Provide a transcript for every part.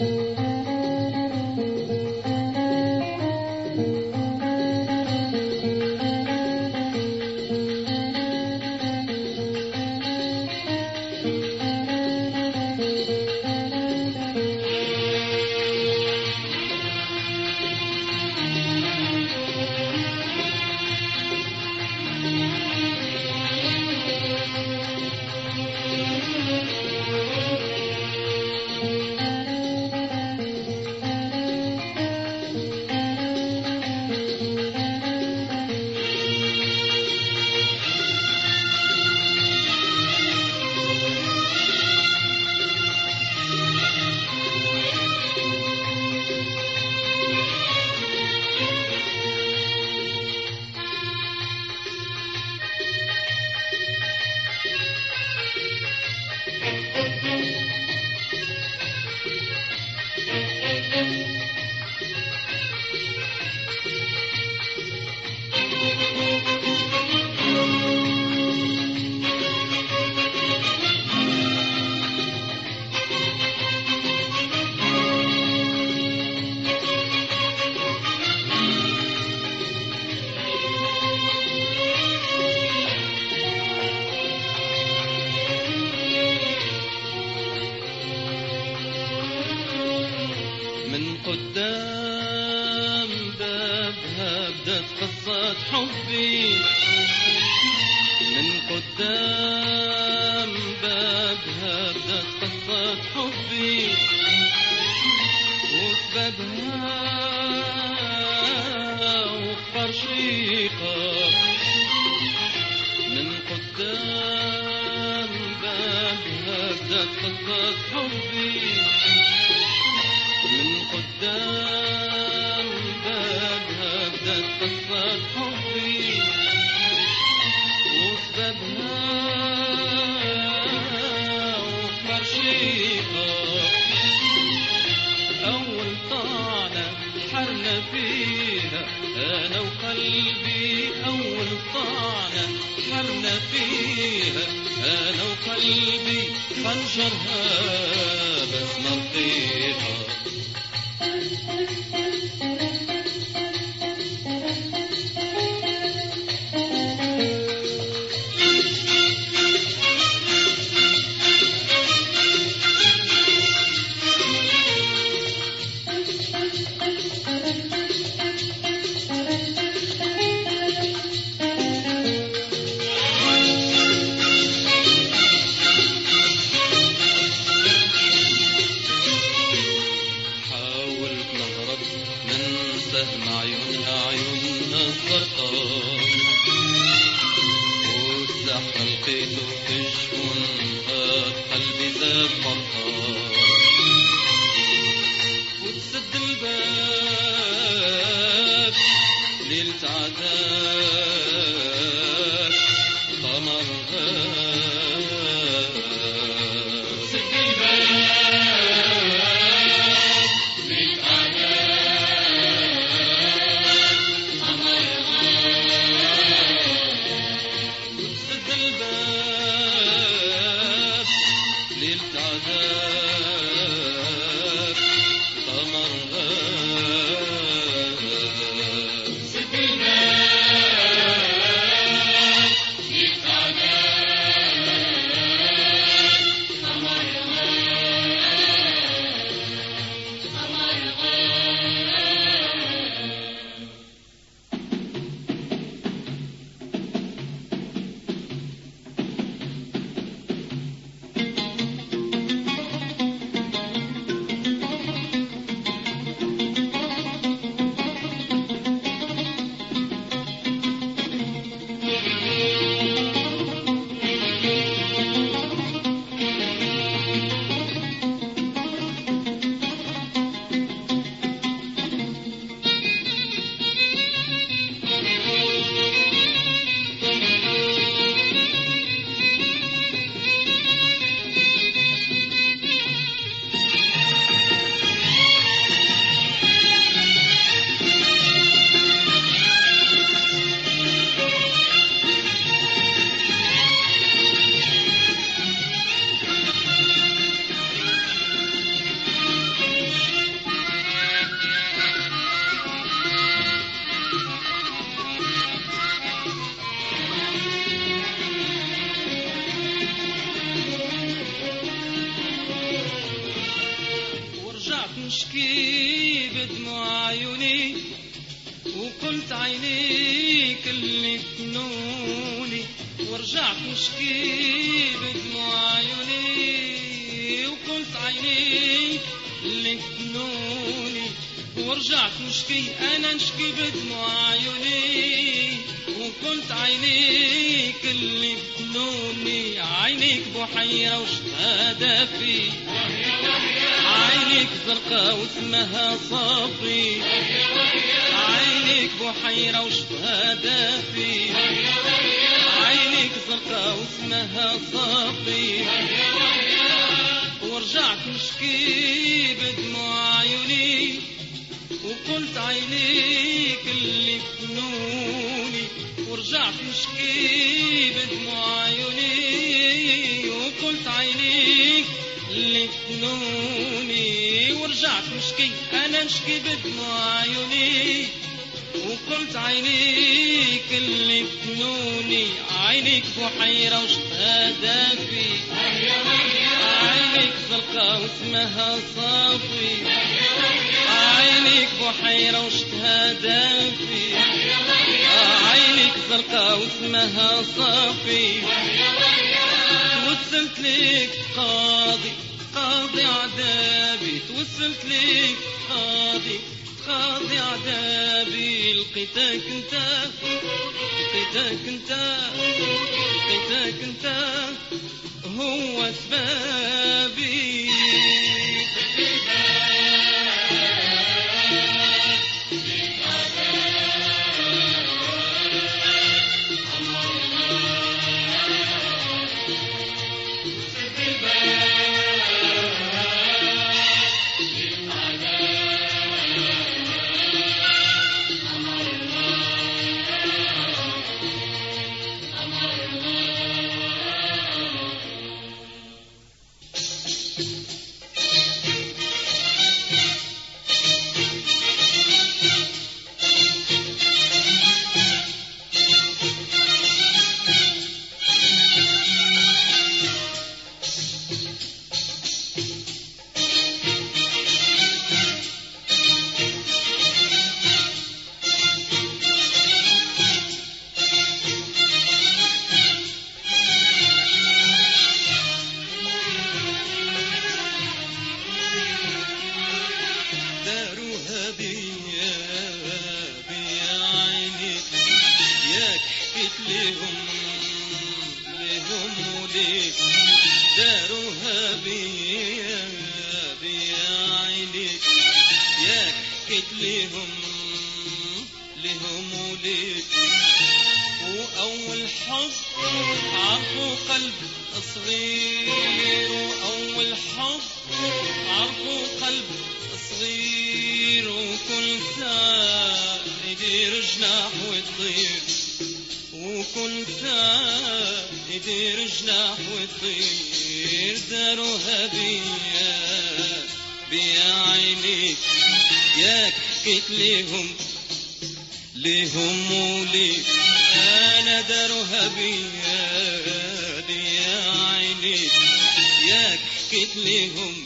قدام بابها بدت قصة حبي، من قدام بابها بدت قصة حبي، وسببها وخبر شيقة. من قدام بابها بدت قصة حبي، من قدام بابها بدت قصة حبي، وسببها وخبر شيقة. أول طعنة حرنا فيها أنا وقلبي، أول طعنة حرنا فيها أنا وقلبي، خنجرها بس مرقيها. سهم عيونها عيونها الزرقاء، والسحر لقيته في جفونها، قلبي ذاب فرقة. وتسد الباب ليلة عذاب قمرها، سد الباب ليلة عذاب قمرها، سد الباب ليلة عذاب قمرها، نشكي بدموع عيوني وقلت عينيك اللي كنوني، ورجعت نشكي بدموع عيوني وقلت عينيك اللي كنوني، ورجعت نشكي أنا نشكي بدموع عيوني وقلت عينيك اللي كنوني. عينيك بحيرة وشهادة في، عينيك زرقاء واسمها صافي، عينيك بحيرة وشهادة في، عينيك زرقاء واسمها صافي. ورجعت نشكي بدموع عيوني وقلت عينيك اللي كنوني، ورجعت نشكي بدموع عيوني وقلت عينيك اللي كنوني. ورجعت نشكي أنا نشكي بدموع عيوني وقلت عينيك اللي كنوني. عينيك بحيرة وشهادة في، عينيك زرقاء واسمها صافي، عينيك بحيرة وشهادة في، عينيك زرقاء واسمها صافي. توسلت ليك قاضي قاضي عذابي، توسلت ليك قاضي عذابي. لقيتك انت لقيتك انت لقيتك انت هو اسبابي. داروها بيا عينيك ياك حكيت لهم وليك. داروها بيا عينيك ياك حكيت لهم وليك. وأول حب عرفوا قلب صغير، وأول حب عرفوا قلب صغير. وكل ساعة يدير جناح ويطير، وكل ساعة يدير جناح ويطير. داروها بيا عينيك ياك حكيت ليهم وليك. أنا داروها بيا عينيك ياك حكيت ليهم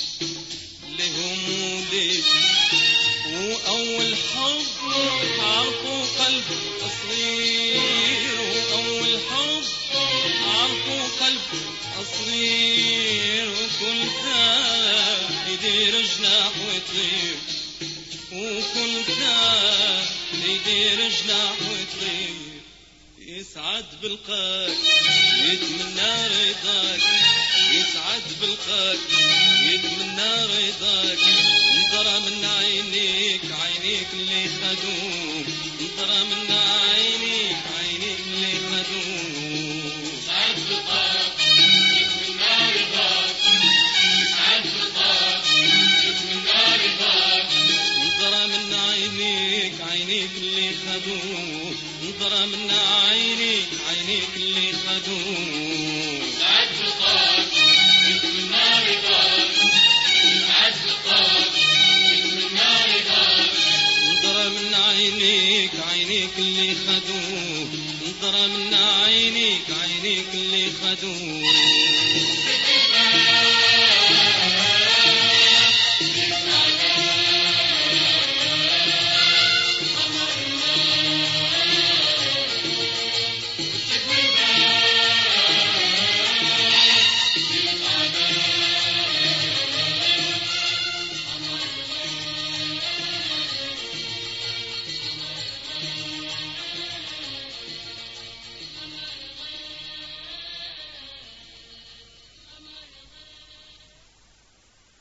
وليك. وأول حب عرفوا قلب صغير، وأول حب عرفوا قلب صغير. وكل ساعة يدير جناح ويطير، وكل ساعة يدير جناح ويطير. يسعد بلقاك يتمنى رضاك، يسعد بلقاك يتمنى رضاك. انظر من عينيك اللي خدوك، انظر من عينيك اللي خدوك. يسعد بلقاك يتمنى رضاك، يسعد بلقاك يتمنى رضاك. انظر من عينيك اللي خدوك، انظر من عينيك اللي خدوك. يسعد بلقاك يتمنى رضاك، يسعد بلقاك يتمنى رضاك. انظر من عينيك اللي خدوك، انظر من عينيك اللي خدوك.